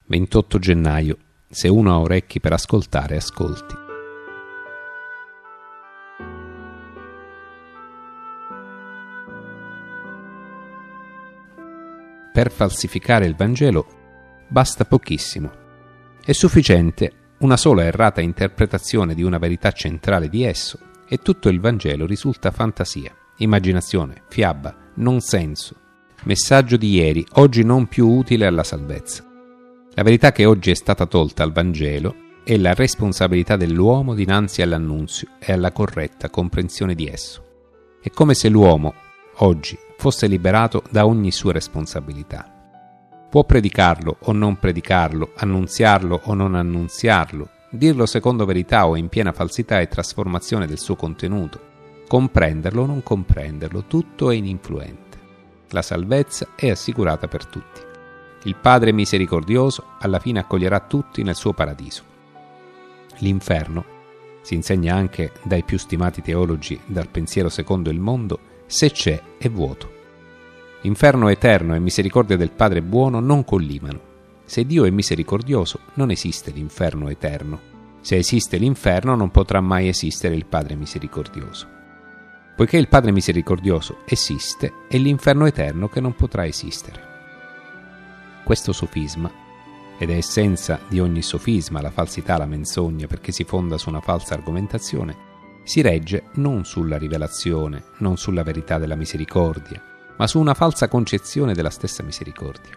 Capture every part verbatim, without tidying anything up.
ventotto gennaio. Se uno ha orecchi per ascoltare, ascolti. Per falsificare il Vangelo basta pochissimo. È sufficiente una sola errata interpretazione di una verità centrale di esso e tutto il Vangelo risulta fantasia, immaginazione, fiaba, non senso, messaggio di ieri, oggi non più utile alla salvezza. La verità che oggi è stata tolta al Vangelo è la responsabilità dell'uomo dinanzi all'annunzio e alla corretta comprensione di esso. È come se l'uomo, oggi, fosse liberato da ogni sua responsabilità. Può predicarlo o non predicarlo, annunziarlo o non annunziarlo, dirlo secondo verità o in piena falsità e trasformazione del suo contenuto, comprenderlo o non comprenderlo, tutto è ininfluente. La salvezza è assicurata per tutti. Il Padre misericordioso alla fine accoglierà tutti nel suo paradiso. L'inferno, si insegna anche dai più stimati teologi dal pensiero secondo il mondo, se c'è è vuoto. Inferno eterno e misericordia del Padre buono non collimano. Se Dio è misericordioso, non esiste l'inferno eterno. Se esiste l'inferno, non potrà mai esistere il Padre misericordioso. Poiché il Padre misericordioso esiste, è l'inferno eterno che non potrà esistere. Questo sofisma, ed è essenza di ogni sofisma, la falsità, la menzogna, perché si fonda su una falsa argomentazione, si regge non sulla rivelazione, non sulla verità della misericordia, ma su una falsa concezione della stessa misericordia.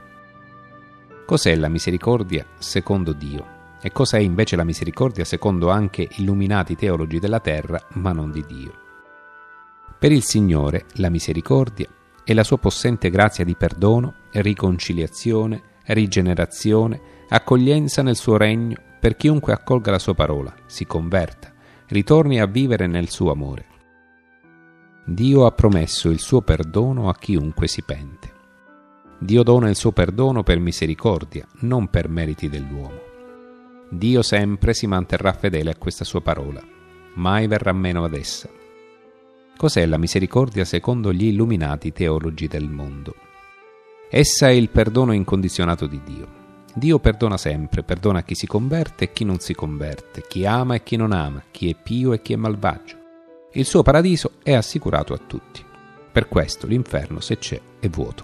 Cos'è la misericordia secondo Dio? E cos'è invece la misericordia secondo anche illuminati teologi della terra, ma non di Dio? Per il Signore la misericordia è la sua possente grazia di perdono, riconciliazione, rigenerazione, accoglienza nel suo regno per chiunque accolga la sua parola, si converta, ritorni a vivere nel suo amore. Dio ha promesso il suo perdono a chiunque si pente. Dio dona il suo perdono per misericordia, non per meriti dell'uomo. Dio sempre si manterrà fedele a questa sua parola, mai verrà meno ad essa. Cos'è la misericordia secondo gli illuminati teologi del mondo? Essa è il perdono incondizionato di Dio. Dio perdona sempre, perdona chi si converte e chi non si converte, chi ama e chi non ama, chi è pio e chi è malvagio. Il suo paradiso è assicurato a tutti. Per questo l'inferno, se c'è, è vuoto.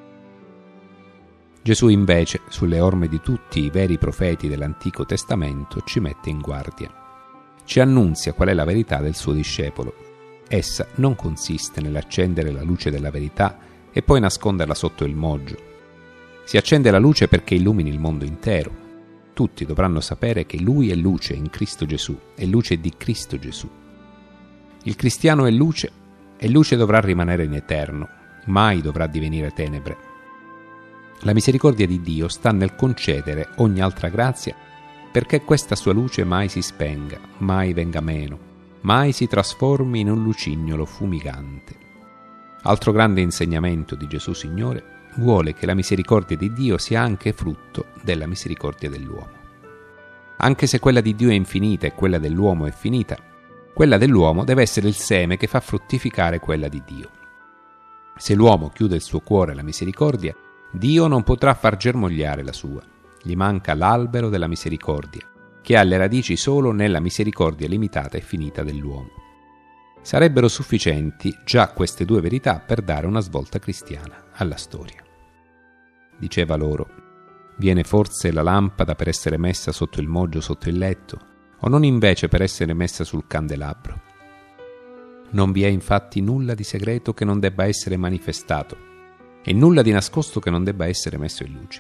Gesù invece, sulle orme di tutti i veri profeti dell'Antico Testamento, ci mette in guardia. Ci annunzia qual è la verità del suo discepolo. Essa non consiste nell'accendere la luce della verità e poi nasconderla sotto il moggio. Si accende la luce perché illumini il mondo intero. Tutti dovranno sapere che Lui è luce in Cristo Gesù, è luce di Cristo Gesù. Il cristiano è luce e luce dovrà rimanere in eterno, mai dovrà divenire tenebre. La misericordia di Dio sta nel concedere ogni altra grazia perché questa sua luce mai si spenga, mai venga meno, mai si trasformi in un lucignolo fumigante. Altro grande insegnamento di Gesù Signore vuole che la misericordia di Dio sia anche frutto della misericordia dell'uomo. Anche se quella di Dio è infinita e quella dell'uomo è finita, quella dell'uomo deve essere il seme che fa fruttificare quella di Dio. Se l'uomo chiude il suo cuore alla misericordia, Dio non potrà far germogliare la sua. Gli manca l'albero della misericordia, che ha le radici solo nella misericordia limitata e finita dell'uomo. Sarebbero sufficienti già queste due verità per dare una svolta cristiana alla storia. Diceva loro: viene forse la lampada per essere messa sotto il moggio sotto il letto, o non invece per essere messa sul candelabro? Non vi è infatti nulla di segreto che non debba essere manifestato, e nulla di nascosto che non debba essere messo in luce.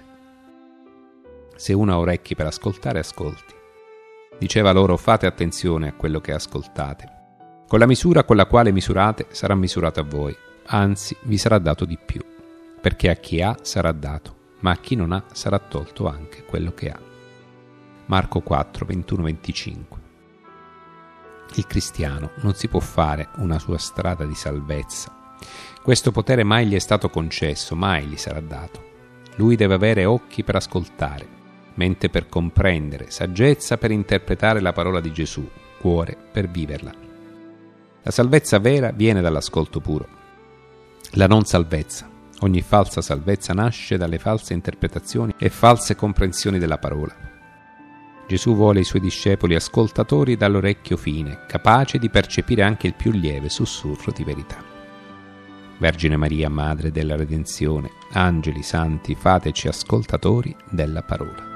Se uno ha orecchi per ascoltare, ascolti. Diceva loro: fate attenzione a quello che ascoltate. Con la misura con la quale misurate sarà misurato a voi, anzi vi sarà dato di più, perché a chi ha sarà dato, ma a chi non ha sarà tolto anche quello che ha. Marco quattro, ventuno venticinque. Il cristiano non si può fare una sua strada di salvezza. Questo potere mai gli è stato concesso, mai gli sarà dato. Lui deve avere occhi per ascoltare, mente per comprendere, saggezza per interpretare la parola di Gesù, cuore per viverla. La salvezza vera viene dall'ascolto puro. La non salvezza Ogni falsa salvezza nasce dalle false interpretazioni e false comprensioni della parola. Gesù vuole i suoi discepoli ascoltatori dall'orecchio fine, capaci di percepire anche il più lieve sussurro di verità. Vergine Maria, Madre della Redenzione, angeli, santi, fateci ascoltatori della parola.